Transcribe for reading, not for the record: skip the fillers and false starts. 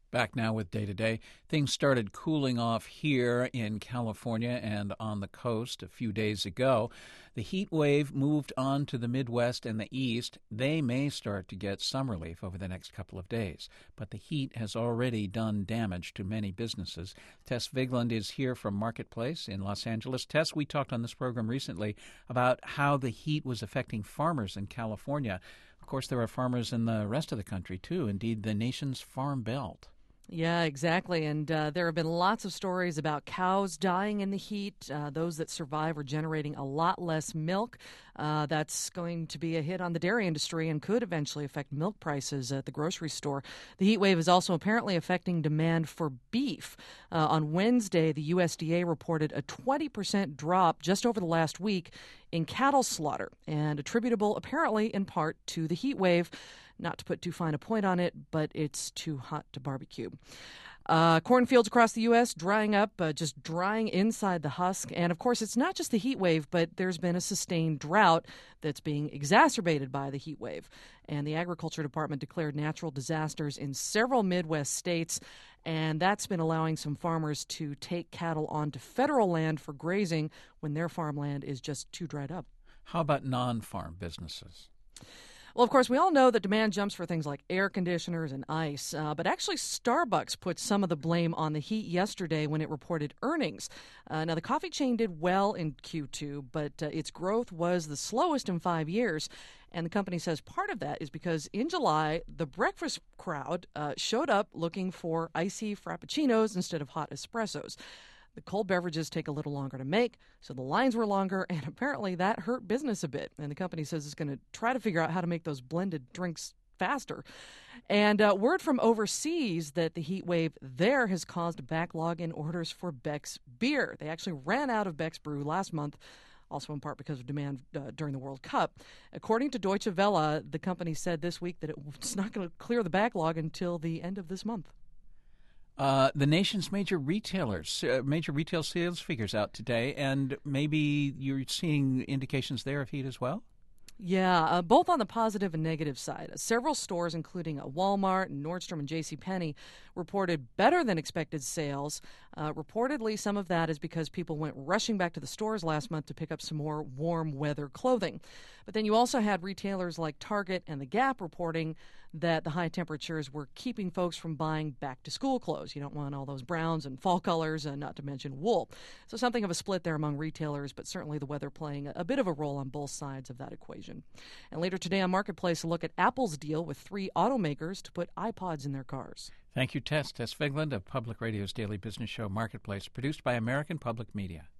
Back now with Day to Day. Things started cooling off here in California and on the coast a few days ago. The heat wave moved on to the Midwest and the East. They may start to get some relief over the next couple of days, but the heat has already done damage to many businesses. Tess Vigland is here from Marketplace in Los Angeles. Tess, we talked on this program recently about how the heat was affecting farmers in California. Of course, there are farmers in the rest of the country, too, indeed the nation's farm belt. Yeah, exactly. And there have been lots of stories about cows dying in the heat. Those that survive are generating a lot less milk. That's going to be a hit on the dairy industry and could eventually affect milk prices at the grocery store. The heat wave is also apparently affecting demand for beef. On Wednesday, the USDA reported a 20% drop just over the last week in cattle slaughter, and attributable apparently in part to the heat wave. Not to put too fine a point on it, but it's too hot to barbecue. Cornfields across the U.S. drying up, just drying inside the husk. And, of course, it's not just the heat wave, but there's been a sustained drought that's being exacerbated by the heat wave. And the Agriculture Department declared natural disasters in several Midwest states, and that's been allowing some farmers to take cattle onto federal land for grazing when their farmland is just too dried up. How about non-farm businesses? Well, of course, we all know that demand jumps for things like air conditioners and ice, but actually Starbucks put some of the blame on the heat yesterday when it reported earnings. Now, the coffee chain did well in Q2, but its growth was the slowest in 5 years. And the company says part of that is because in July, the breakfast crowd showed up looking for icy frappuccinos instead of hot espressos. The cold beverages take a little longer to make, so the lines were longer, and apparently that hurt business a bit. And the company says it's going to try to figure out how to make those blended drinks faster. And word from overseas that the heat wave there has caused a backlog in orders for Beck's beer. They actually ran out of Beck's brew last month, also in part because of demand during the World Cup. According to Deutsche Welle, the company said this week that it's not going to clear the backlog until the end of this month. The nation's major retail sales figures out today, and maybe you're seeing indications there of heat as well? Yeah, both on the positive and negative side. Several stores, including Walmart, Nordstrom, and JCPenney, reported better than expected sales. Reportedly, some of that is because people went rushing back to the stores last month to pick up some more warm weather clothing. But then you also had retailers like Target and The Gap reporting that the high temperatures were keeping folks from buying back-to-school clothes. You don't want all those browns and fall colors, and not to mention wool. So something of a split there among retailers, but certainly the weather playing a bit of a role on both sides of that equation. And later today on Marketplace, a look at Apple's deal with 3 automakers to put iPods in their cars. Thank you, Tess. Tess Vigland of Public Radio's daily business show Marketplace, produced by American Public Media.